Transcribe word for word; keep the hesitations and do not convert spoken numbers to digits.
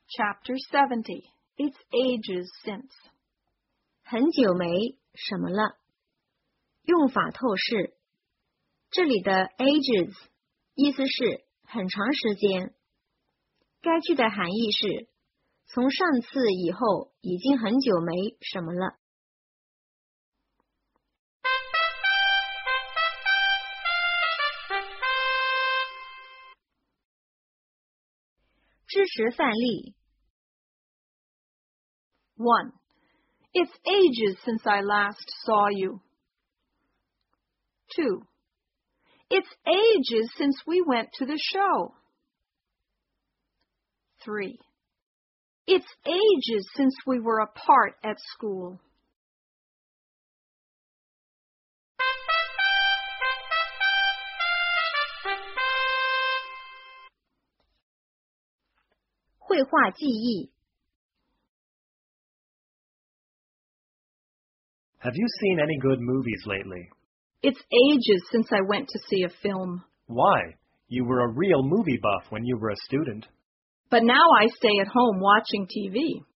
Chapter seventy. It's ages since. 很久没什么了。用法透视。这里的 ages 意思是很长时间。该句的含义是从上次以后已经很久没什么了。支持范例。 one. It's ages since I last saw you. two. It's ages since we went to the show. three. It's ages since we were apart at school. 绘画记忆。 Have you seen any good movies lately? It's ages since I went to see a film. Why? You were a real movie buff when you were a student. But now I stay at home watching T V.